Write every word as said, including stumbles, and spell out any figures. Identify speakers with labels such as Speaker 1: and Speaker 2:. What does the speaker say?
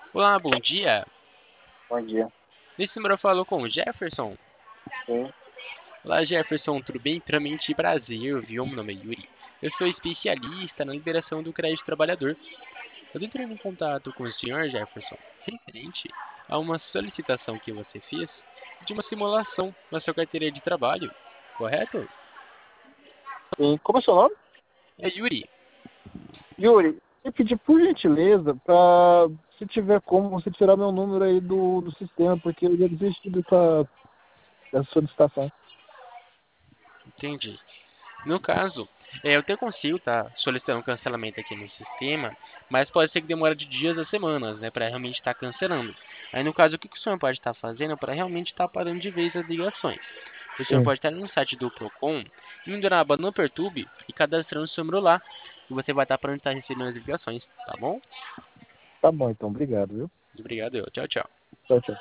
Speaker 1: Olá, bom dia.
Speaker 2: Bom dia.
Speaker 1: Nesse número eu falo com o Jefferson.
Speaker 2: Sim,
Speaker 1: Olá, Jefferson, tudo bem? Primeiramente, prazer, viu? Meu nome é Yuri. Eu sou especialista na liberação do crédito trabalhador. Eu tô entrando em contato com o senhor Jefferson, referente a uma solicitação que você fez de uma simulação na sua carteira de trabalho, correto?
Speaker 2: sim. Como é seu nome?
Speaker 1: É Yuri.
Speaker 2: Yuri, eu pedi por gentileza para, se tiver como, você tirar meu número aí do, do sistema, porque eu já desisti dessa, dessa solicitação.
Speaker 1: Entendi. No caso, é, eu até consigo estar solicitando um cancelamento aqui no sistema, mas pode ser que demore de dias a semanas, né, para realmente estar cancelando. Aí, no caso, o que que o senhor pode estar fazendo para realmente estar parando de vez as ligações? O senhor
Speaker 2: Sim.
Speaker 1: pode estar no site do Procon, indo na aba no Pertube e cadastrando o seu número lá, e você vai estar parando de estar recebendo as ligações, tá bom?
Speaker 2: Tá bom, então. Obrigado, viu?
Speaker 1: Obrigado, eu. Tchau, tchau.
Speaker 2: Tchau, tchau.